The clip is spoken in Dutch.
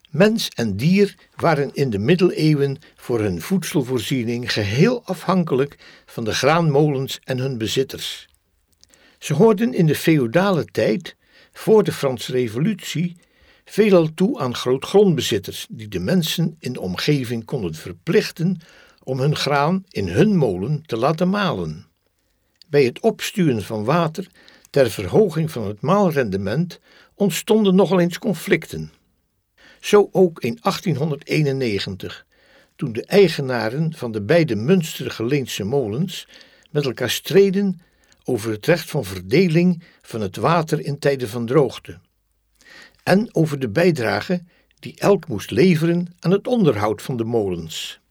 Mens en dier waren in de middeleeuwen voor hun voedselvoorziening geheel afhankelijk van de graanmolens en hun bezitters. Ze hoorden in de feodale tijd, voor de Franse Revolutie, veelal toe aan grootgrondbezitters die de mensen in de omgeving konden verplichten om hun graan in hun molen te laten malen. Bij het opstuwen van water ter verhoging van het maalrendement ontstonden nogal eens conflicten. Zo ook in 1891, toen de eigenaren van de beide Münsterige Leense molens met elkaar streden over het recht van verdeling van het water in tijden van droogte en over de bijdrage die elk moest leveren aan het onderhoud van de molens.